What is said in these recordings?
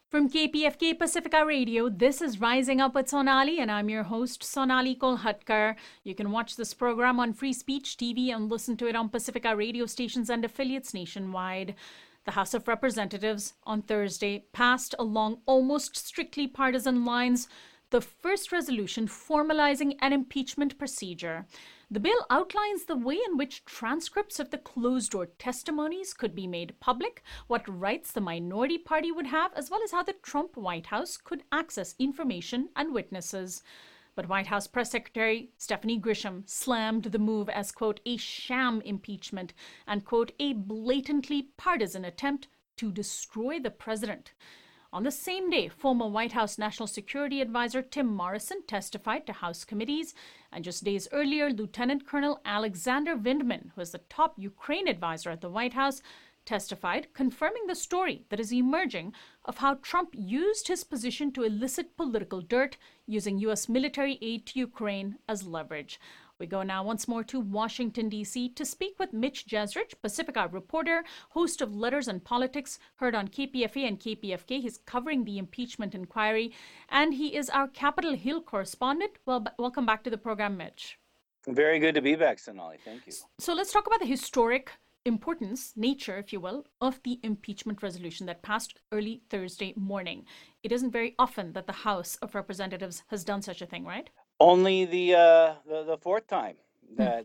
From KPFK Pacifica Radio, this is Rising Up with Sonali, and I'm your host, Sonali Kolhatkar. You can watch this program on Free Speech TV and listen to it on Pacifica radio stations and affiliates nationwide. The House of Representatives on Thursday passed along almost strictly partisan lines the first resolution formalizing an impeachment procedure. The bill outlines the way in which transcripts of the closed-door testimonies could be made public, what rights the minority party would have, as well as how the Trump White House could access information and witnesses. But White House Press Secretary Stephanie Grisham slammed the move as, quote, a sham impeachment and, quote, a blatantly partisan attempt to destroy the president. On the same day, former White House National Security Advisor Tim Morrison testified to House committees, and just days earlier, Lieutenant Colonel Alexander Vindman, who is the top Ukraine advisor at the White House, testified, confirming the story that is emerging of how Trump used his position to elicit political dirt using U.S. military aid to Ukraine as leverage. We go now once more to Washington, D.C. to speak with Mitch Jeserich, Pacifica reporter, host of Letters and Politics, heard on KPFA and KPFK. He's covering the impeachment inquiry, and he is our Capitol Hill correspondent. Well, welcome back to the program, Mitch. Very good to be back, Sonali. Thank you. So let's talk about the historic importance, nature, if you will, of the impeachment resolution that passed early Thursday morning. It isn't very often that the House of Representatives has done such a thing, right? Only the fourth time that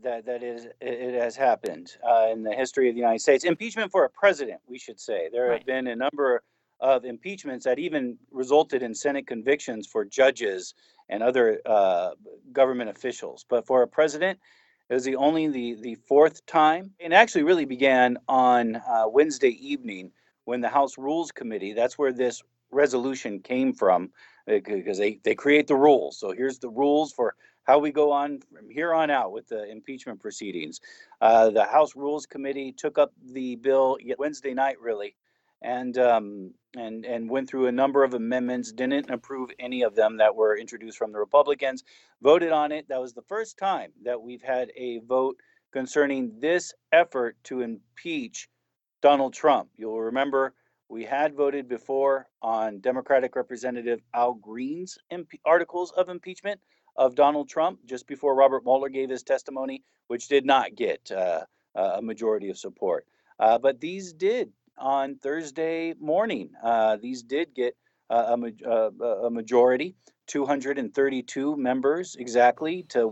it has happened in the history of the United States. Impeachment for a president, we should say. There have been a number of impeachments that even resulted in Senate convictions for judges and other government officials. But for a president, it was only the fourth time. It actually really began on Wednesday evening when the House Rules Committee, that's where this resolution came from, because they create the rules. So here's the rules for how we go on from here on out with the impeachment proceedings. The House Rules Committee took up the bill Wednesday night, really, and went through a number of amendments, didn't approve any of them that were introduced from the Republicans, voted on it. That was the first time that we've had a vote concerning this effort to impeach Donald Trump. You'll remember we had voted before on Democratic Representative Al Green's articles of impeachment of Donald Trump just before Robert Mueller gave his testimony, which did not get a majority of support. But these did on Thursday morning. These did get a majority, 232 members exactly to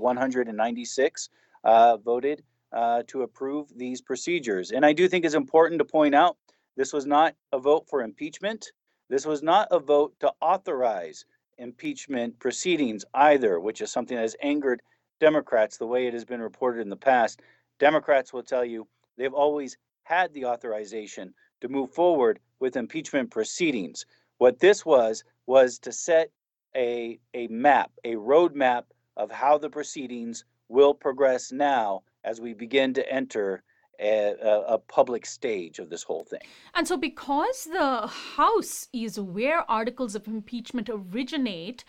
196 voted to approve these procedures. And I do think it's important to point out this was not a vote for impeachment. This was not a vote to authorize impeachment proceedings either, which is something that has angered Democrats the way it has been reported in the past. Democrats will tell you they've always had the authorization to move forward with impeachment proceedings. What this was to set a map, a roadmap of how the proceedings will progress now as we begin to enter a public stage of this whole thing. And so because the House is where articles of impeachment originate,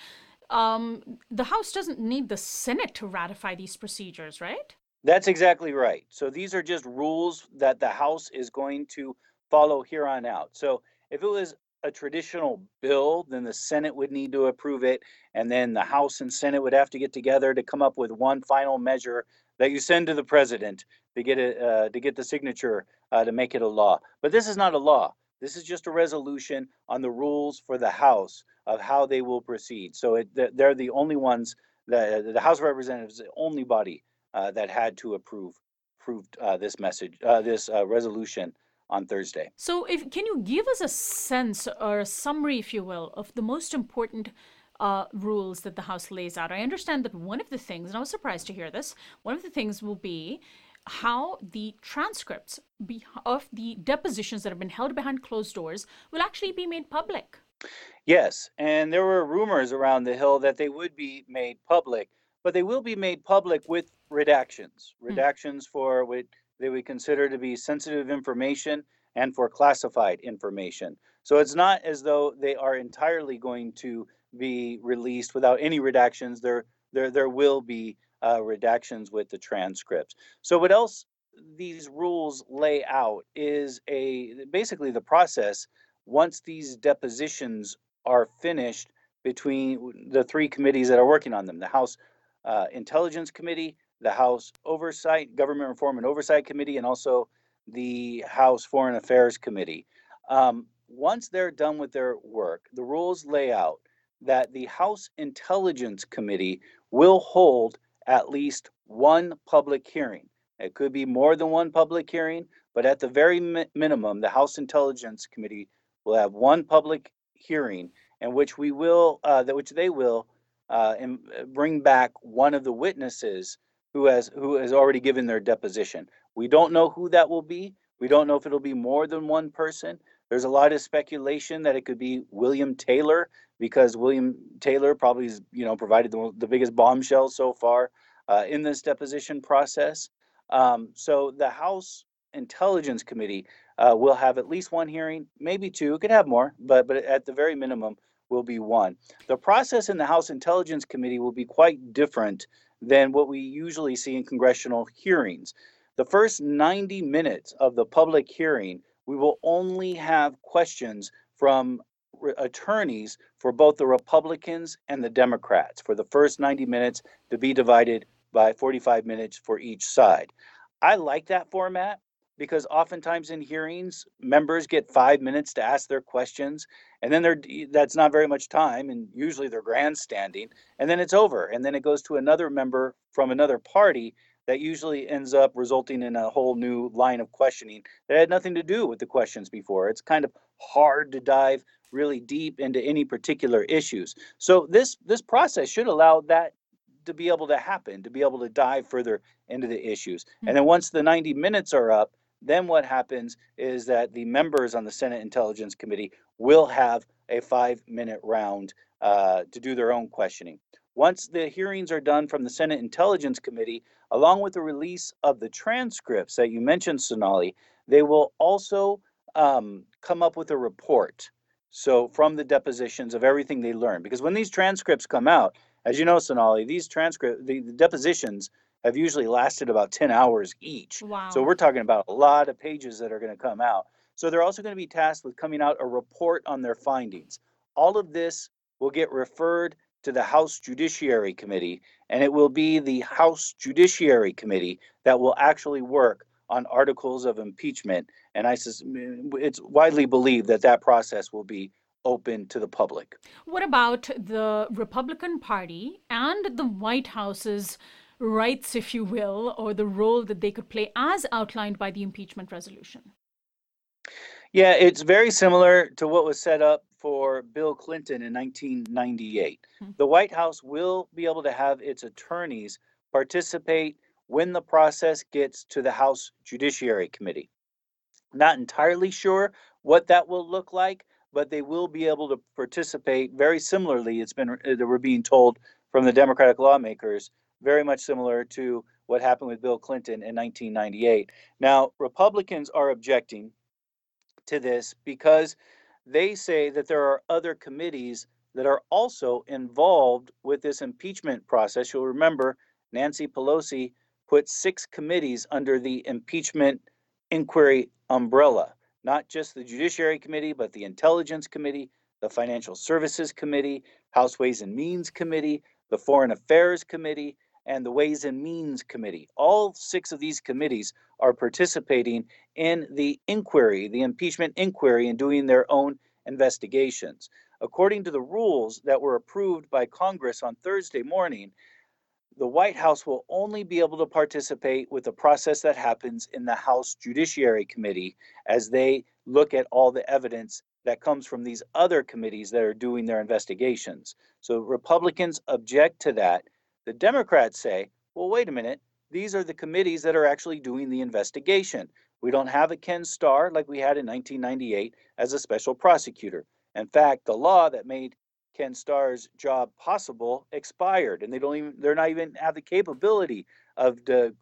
the House doesn't need the Senate to ratify these procedures, right? That's exactly right. So these are just rules that the House is going to follow here on out. So if it was a traditional bill, then the Senate would need to approve it, and then the House and Senate would have to get together to come up with one final measure that you send to the president to get the signature to make it a law. But this is not a law. This is just a resolution on the rules for the House of how they will proceed. So they're the only ones that the House of Representatives is the only body that had to approve this resolution on Thursday. So can you give us a sense or a summary, if you will, of the most important rules that the House lays out? I understand that one of the things, and I was surprised to hear this, one of the things will be how the transcripts of the depositions that have been held behind closed doors will actually be made public. Yes, and there were rumors around the Hill that they would be made public, but they will be made public with redactions for what they would consider to be sensitive information and for classified information. So it's not as though they are entirely going to be released without any redactions. There will be redactions with the transcripts. So what else these rules lay out is basically the process once these depositions are finished between the three committees that are working on them, the House Intelligence Committee, the House Government Reform and Oversight Committee, and also the House Foreign Affairs Committee. Once they're done with their work, the rules lay out that the House Intelligence Committee will hold at least one public hearing. It could be more than one public hearing, but at the very minimum, the House Intelligence Committee will have one public hearing in which they will bring back one of the witnesses who has already given their deposition. We don't know who that will be. We don't know if it'll be more than one person. There's a lot of speculation that it could be William Taylor, because William Taylor probably has, provided the biggest bombshell so far in this deposition process. So the House Intelligence Committee will have at least one hearing, maybe two. It could have more, but at the very minimum will be one. The process in the House Intelligence Committee will be quite different than what we usually see in congressional hearings. The first 90 minutes of the public hearing, we will only have questions from attorneys for both the Republicans and the Democrats for the first 90 minutes, to be divided by 45 minutes for each side. I like that format because oftentimes in hearings, members get 5 minutes to ask their questions, and then that's not very much time, and usually they're grandstanding, and then it's over, and then it goes to another member from another party that usually ends up resulting in a whole new line of questioning that had nothing to do with the questions before. It's kind of hard to dive really deep into any particular issues. So this process should allow that to be able to happen, to be able to dive further into the issues. And then once the 90 minutes are up, then what happens is that the members on the Senate Intelligence Committee will have a 5-minute round to do their own questioning. Once the hearings are done from the Senate Intelligence Committee, along with the release of the transcripts that you mentioned, Sonali, they will also come up with a report. So from the depositions of everything they learned, because when these transcripts come out, as you know, Sonali, the depositions have usually lasted about 10 hours each. Wow. So we're talking about a lot of pages that are going to come out. So they're also going to be tasked with coming out a report on their findings. All of this will get referred to the House Judiciary Committee, and it will be the House Judiciary Committee that will actually work on articles of impeachment. And it's widely believed that that process will be open to the public. What about the Republican Party and the White House's rights, if you will, or the role that they could play as outlined by the impeachment resolution? Yeah, it's very similar to what was set up for Bill Clinton in 1998. The White House will be able to have its attorneys participate when the process gets to the House Judiciary Committee. Not entirely sure what that will look like, but they will be able to participate very similarly. We're being told from the Democratic lawmakers, very much similar to what happened with Bill Clinton in 1998. Now, Republicans are objecting to this because they say that there are other committees that are also involved with this impeachment process. You'll remember Nancy Pelosi put 6 committees under the impeachment inquiry umbrella, not just the Judiciary Committee, but the Intelligence Committee, the Financial Services Committee, House Ways and Means Committee, the Foreign Affairs Committee, and the Ways and Means Committee. All 6 of these committees are participating in the inquiry, the impeachment inquiry, and doing their own investigations. According to the rules that were approved by Congress on Thursday morning, the White House will only be able to participate with the process that happens in the House Judiciary Committee as they look at all the evidence that comes from these other committees that are doing their investigations. So Republicans object to that. The Democrats say, well, wait a minute, these are the committees that are actually doing the investigation. We don't have a Ken Starr like we had in 1998 as a special prosecutor. In fact, the law that made Ken Starr's job possible expired, and they're not even have the capability of to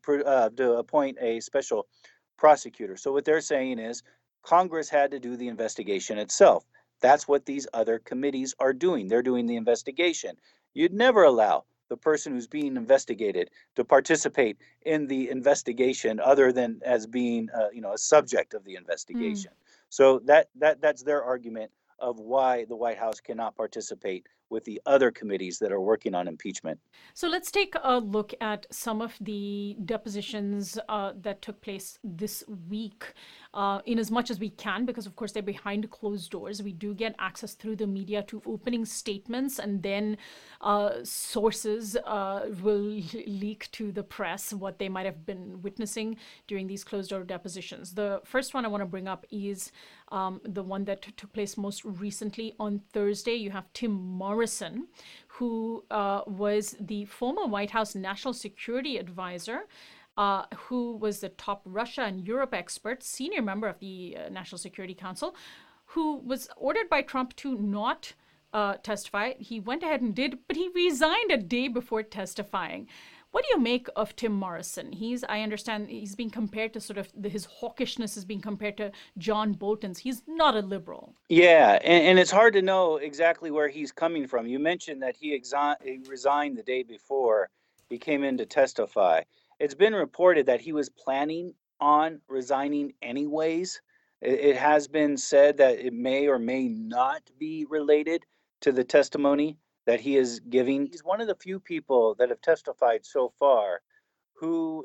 appoint a special prosecutor. So what they're saying is Congress had to do the investigation itself. That's what these other committees are doing. They're doing the investigation. You'd never allow the person who's being investigated to participate in the investigation other than as being a subject of the investigation. So that's their argument of why the White House cannot participate with the other committees that are working on impeachment. So let's take a look at some of the depositions that took place this week, in as much as we can, because of course they're behind closed doors. We do get access through the media to opening statements, and then sources will leak to the press what they might have been witnessing during these closed door depositions. The first one I want to bring up is the one that took place most recently on Thursday. You have Tim Morrison, who was the former White House National Security Advisor, who was the top Russia and Europe expert, senior member of the National Security Council, who was ordered by Trump to not testify. He went ahead and did, but he resigned a day before testifying. What do you make of Tim Morrison? I understand he's being compared to his hawkishness is being compared to John Bolton's. He's not a liberal. Yeah, and it's hard to know exactly where he's coming from. You mentioned that he resigned the day before he came in to testify. It's been reported that he was planning on resigning anyways. It has been said that it may or may not be related to the testimony that he is giving. He's one of the few people that have testified so far who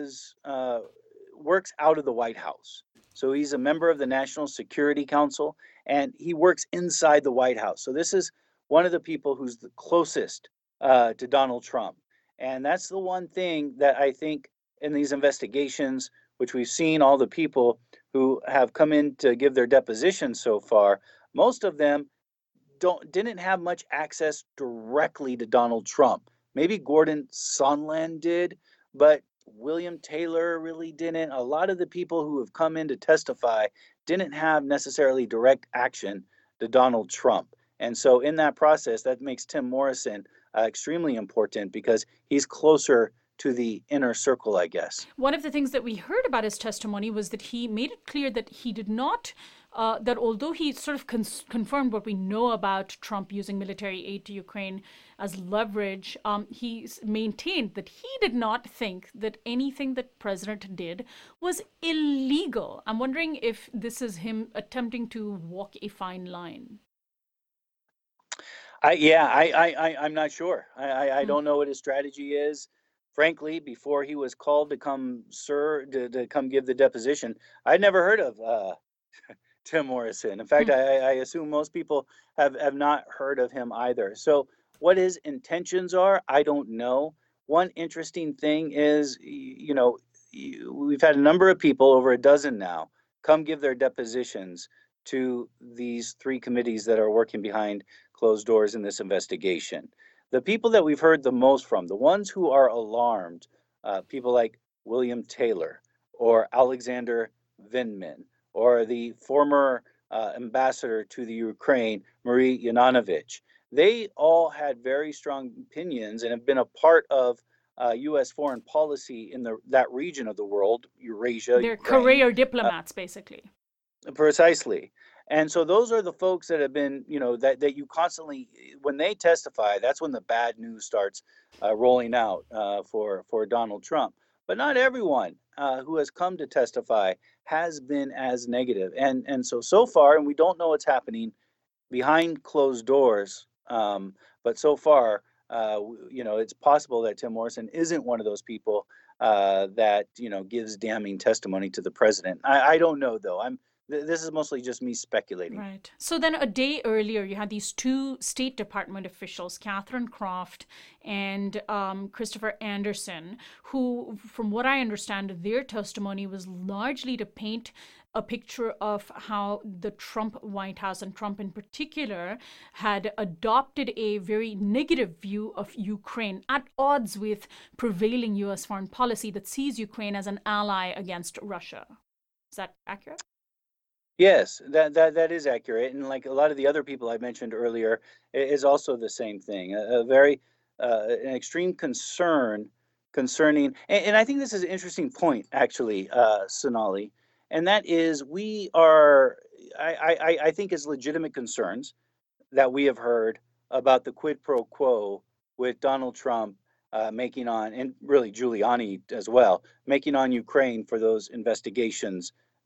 works out of the White House. So he's a member of the National Security Council, and he works inside the White House. So this is one of the people who's the closest to Donald Trump. And that's the one thing that I think in these investigations, which we've seen all the people who have come in to give their depositions so far, most of them didn't have much access directly to Donald Trump. Maybe Gordon Sondland did, but William Taylor really didn't. A lot of the people who have come in to testify didn't have necessarily direct action to Donald Trump. And so in that process, that makes Tim Morrison extremely important because he's closer to the inner circle, I guess. One of the things that we heard about his testimony was that he made it clear that he did not, that although he sort of confirmed what we know about Trump using military aid to Ukraine as leverage, he maintained that he did not think that anything that President did was illegal. I'm wondering if this is him attempting to walk a fine line. I'm not sure. I don't know what his strategy is. Frankly, before he was called to come give the deposition, I'd never heard of Tim Morrison. In fact, I assume most people have not heard of him either. So what his intentions are, I don't know. One interesting thing is, we've had a number of people, over a dozen now, come give their depositions to these three committees that are working behind closed doors in this investigation. The people that we've heard the most from, the ones who are alarmed, people like William Taylor or Alexander Vindman or the former ambassador to the Ukraine, Marie Yovanovitch, they all had very strong opinions and have been a part of U.S. foreign policy in that region of the world, Eurasia. They're career diplomats, basically. Precisely. And so those are the folks that have been, that you constantly, when they testify, that's when the bad news starts rolling out for Donald Trump. But not everyone who has come to testify has been as negative. And so far, and we don't know what's happening behind closed doors, but so far, it's possible that Tim Morrison isn't one of those people that, gives damning testimony to the president. I don't know, though. This is mostly just me speculating. Right. So then a day earlier, you had these two State Department officials, Catherine Croft and Christopher Anderson, who, from what I understand, their testimony was largely to paint a picture of how the Trump White House, and Trump in particular, had adopted a very negative view of Ukraine, at odds with prevailing U.S. foreign policy that sees Ukraine as an ally against Russia. Is that accurate? Yes, that is accurate, and like a lot of the other people I mentioned earlier, is also the same thing. A very an extreme concern concerning, and I think this is an interesting point, actually, Sonali, and that is I think is legitimate concerns that we have heard about the quid pro quo with Donald Trump making on, and really Giuliani as well, making on Ukraine for those investigations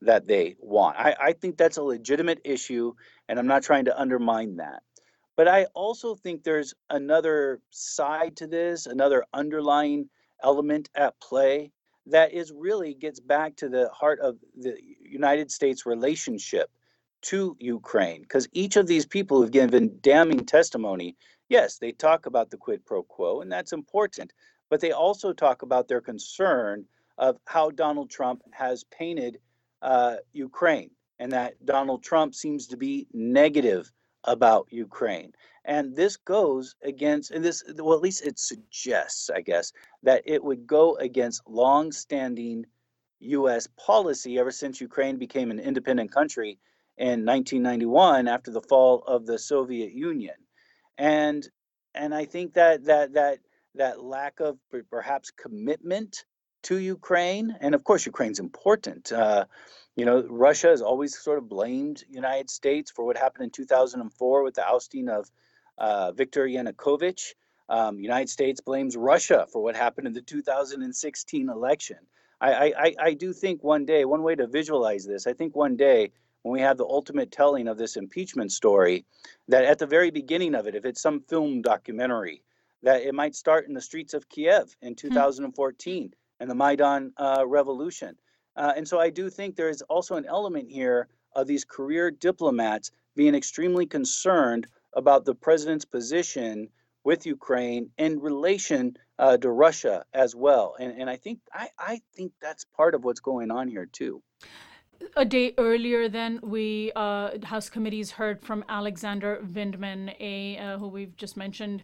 that they want. I think that's a legitimate issue, and I'm not trying to undermine that. But I also think there's another side to this, another underlying element at play that is really gets back to the heart of the United States relationship to Ukraine. Because each of these people who've given damning testimony, yes, they talk about the quid pro quo, and that's important, but they also talk about their concern of how Donald Trump has painted Ukraine, and that Donald Trump seems to be negative about Ukraine. And this goes against, and this, well, at least it suggests, I guess, that it would go against long-standing U.S. policy ever since Ukraine became an independent country in 1991 after the fall of the Soviet Union. And I think that lack of perhaps commitment to Ukraine, and of course Ukraine's important. Russia has always sort of blamed United States for what happened in 2004 with the ousting of Viktor Yanukovych. United States blames Russia for what happened in the 2016 election. I do think one day, one way to visualize this, I think one day when we have the ultimate telling of this impeachment story, that at the very beginning of it, if it's some film documentary, that it might start in the streets of Kiev in 2014 and the Maidan revolution. And so I do think there is also an element here of these career diplomats being extremely concerned about the president's position with Ukraine in relation to Russia as well. And I think that's part of what's going on here too. A day earlier, then, we House committees heard from Alexander Vindman, who we've just mentioned,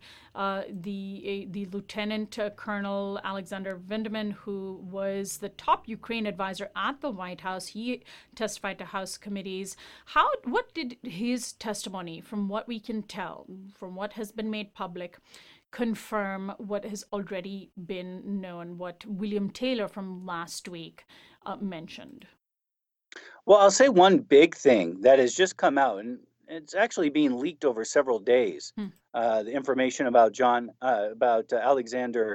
the Lieutenant Colonel Alexander Vindman, who was the top Ukraine advisor at the White House. He testified to House committees. What did his testimony, from what we can tell, from what has been made public, confirm what has already been known, what William Taylor from last week mentioned? Well, I'll say one big thing that has just come out, and it's actually being leaked over several days. The information about Alexander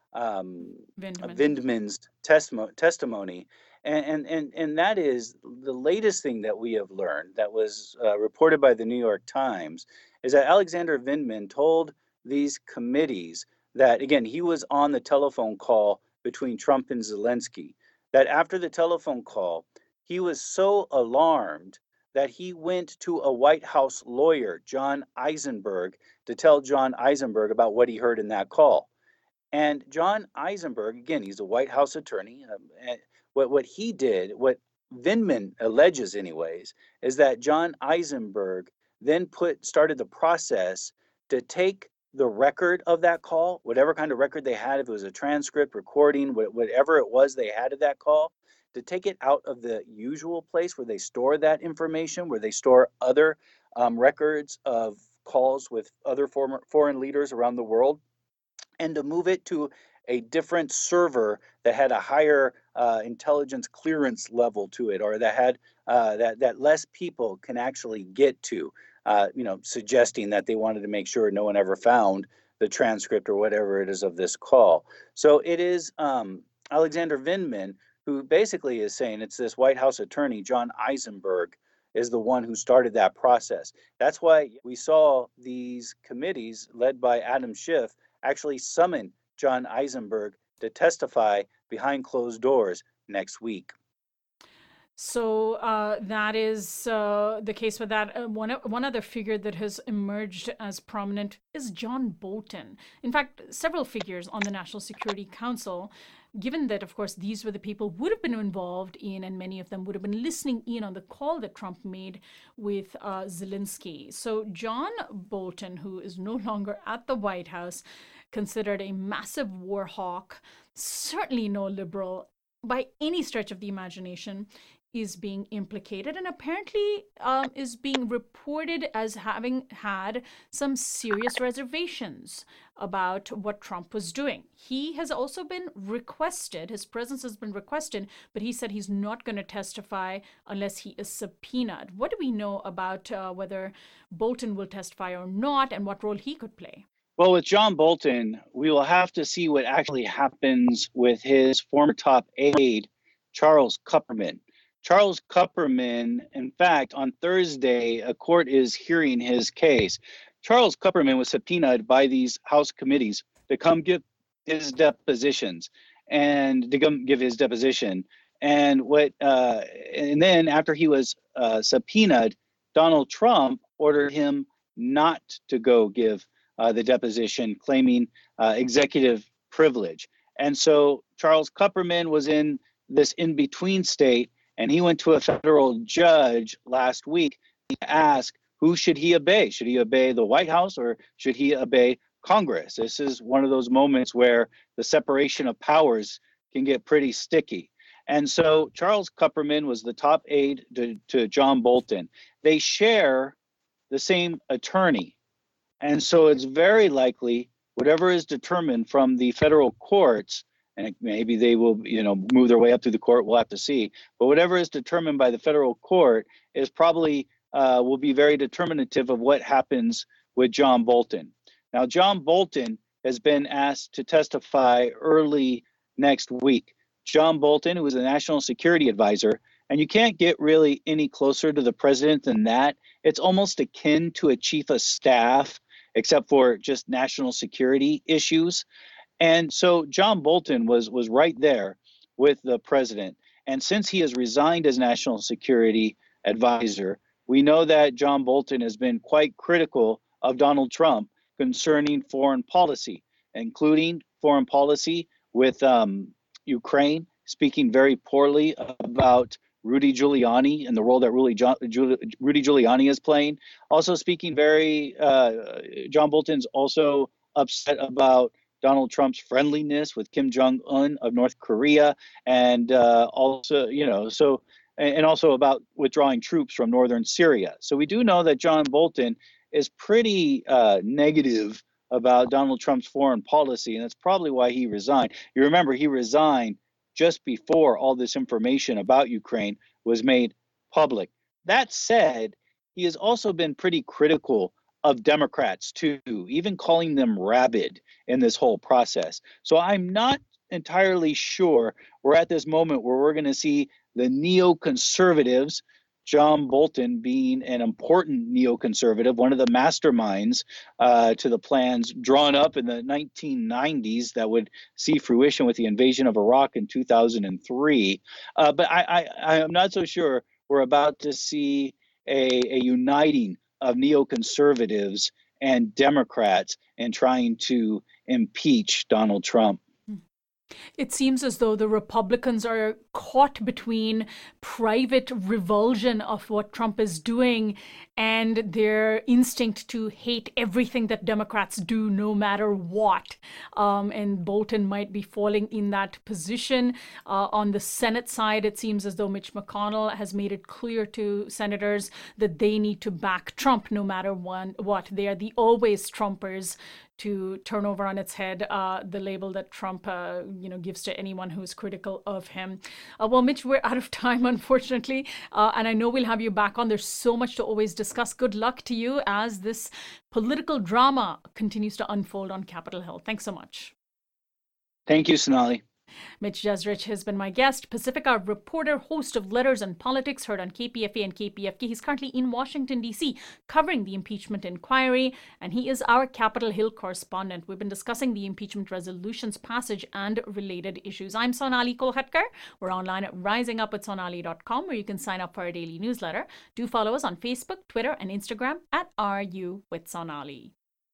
Vindman's testimony, and that is the latest thing that we have learned that was reported by the New York Times, is that Alexander Vindman told these committees that, again, he was on the telephone call between Trump and Zelensky, that after the telephone call, he was so alarmed that he went to a White House lawyer, John Eisenberg, to tell John Eisenberg about what he heard in that call. And John Eisenberg, again, he's a White House attorney. What he did, what Vindman alleges anyways, is that John Eisenberg then started the process to take the record of that call, whatever kind of record they had, if it was a transcript, recording, whatever it was they had of that call, to take it out of the usual place where they store that information, where they store other records of calls with other foreign leaders around the world, and to move it to a different server that had a higher intelligence clearance level to it, or that had that less people can actually get to, suggesting that they wanted to make sure no one ever found the transcript or whatever it is of this call. So it is Alexander Vindman who basically is saying it's this White House attorney, John Eisenberg, is the one who started that process. That's why we saw these committees led by Adam Schiff actually summon John Eisenberg to testify behind closed doors next week. So that is the case with that. One other figure that has emerged as prominent is John Bolton. In fact, several figures on the National Security Council, given that, of course, these were the people who would have been involved in, and many of them would have been listening in on the call that Trump made with Zelensky. So John Bolton, who is no longer at the White House, considered a massive war hawk, certainly no liberal by any stretch of the imagination, is being implicated and apparently is being reported as having had some serious reservations about what Trump was doing. He has also been requested, his presence has been requested, but he said he's not going to testify unless he is subpoenaed. What do we know about whether Bolton will testify or not, and what role he could play? Well, with John Bolton, we will have to see what actually happens with his former top aide, Charles Kupperman. Charles Kupperman, in fact, on Thursday, a court is hearing his case. Charles Kupperman was subpoenaed by these House committees to come give his depositions and to come give his deposition. And then after he was subpoenaed, Donald Trump ordered him not to go give the deposition, claiming executive privilege. And so Charles Kupperman was in this in-between state, and he went to a federal judge last week to ask, who should he obey? Should he obey the White House or should he obey Congress? This is one of those moments where the separation of powers can get pretty sticky. And so Charles Kupperman was the top aide to John Bolton. They share the same attorney. And so it's very likely whatever is determined from the federal courts, and maybe they will, move their way up through the court, we'll have to see. But whatever is determined by the federal court is probably will be very determinative of what happens with John Bolton. Now, John Bolton has been asked to testify early next week. John Bolton, who is a national security advisor, and you can't get really any closer to the president than that. It's almost akin to a chief of staff, except for just national security issues. And so John Bolton was right there with the president. And since he has resigned as national security advisor, we know that John Bolton has been quite critical of Donald Trump concerning foreign policy, including foreign policy with Ukraine, speaking very poorly about Rudy Giuliani and the role that Rudy Giuliani is playing. Also speaking John Bolton's also upset about Donald Trump's friendliness with Kim Jong-un of North Korea, and also about withdrawing troops from northern Syria. So we do know that John Bolton is pretty negative about Donald Trump's foreign policy, and that's probably why he resigned. You remember, he resigned just before all this information about Ukraine was made public. That said, he has also been pretty critical of Democrats too, even calling them rabid in this whole process. So I'm not entirely sure we're at this moment where we're going to see the neoconservatives, John Bolton being an important neoconservative, one of the masterminds to the plans drawn up in the 1990s that would see fruition with the invasion of Iraq in 2003. But I am not so sure we're about to see a uniting of neoconservatives and Democrats in trying to impeach Donald Trump. It seems as though the Republicans are caught between private revulsion of what Trump is doing and their instinct to hate everything that Democrats do, no matter what. And Bolton might be falling in that position. On the Senate side, it seems as though Mitch McConnell has made it clear to senators that they need to back Trump no matter what. They are the always Trumpers, to turn over on its head the label that Trump gives to anyone who is critical of him. Well, Mitch, we're out of time, unfortunately, and I know we'll have you back on. There's so much to always discuss. Good luck to you as this political drama continues to unfold on Capitol Hill. Thanks so much. Thank you, Sonali. Mitch Jeserich has been my guest, Pacifica reporter, host of Letters and Politics, heard on KPFA and KPFK. He's currently in Washington, D.C., covering the impeachment inquiry, and he is our Capitol Hill correspondent. We've been discussing the impeachment resolution's passage and related issues. I'm Sonali Kolhatkar. We're online at risingupwithsonali.com, where you can sign up for our daily newsletter. Do follow us on Facebook, Twitter, and Instagram at RU with Sonali.